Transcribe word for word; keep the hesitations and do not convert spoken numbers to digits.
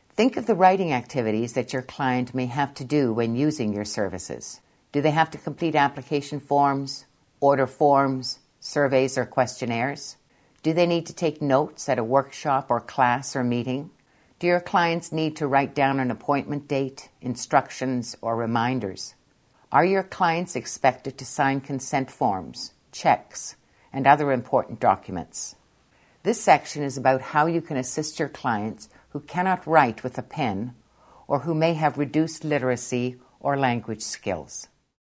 Think of the writing activities that your client may have to do when using your services. Do they have to complete application forms, order forms, surveys, or questionnaires? Do they need to take notes at a workshop or class or meeting? Do your clients need to write down an appointment date, instructions, or reminders? Are your clients expected to sign consent forms, checks, and other important documents? This section is about how you can assist your clients who cannot write with a pen or who may have reduced literacy or language skills.